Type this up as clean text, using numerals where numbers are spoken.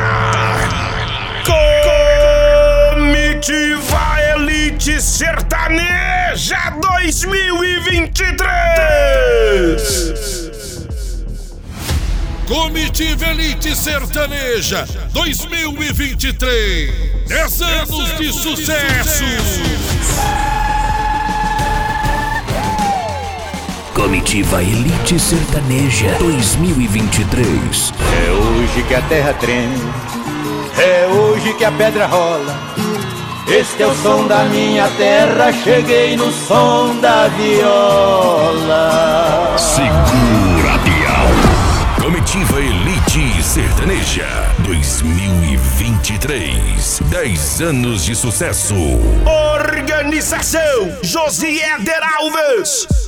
Comitiva Elite Sertaneja 2023. Comitiva Elite Sertaneja 2023. 10 anos de sucesso. Comitiva Elite Sertaneja 2023. É hoje que a terra treme, é hoje que a pedra rola. Este é o som da minha terra, cheguei no som da viola. Segura, Dial. Comitiva Elite Sertaneja 2023. 10 anos de sucesso. Organização Josiéder Alves.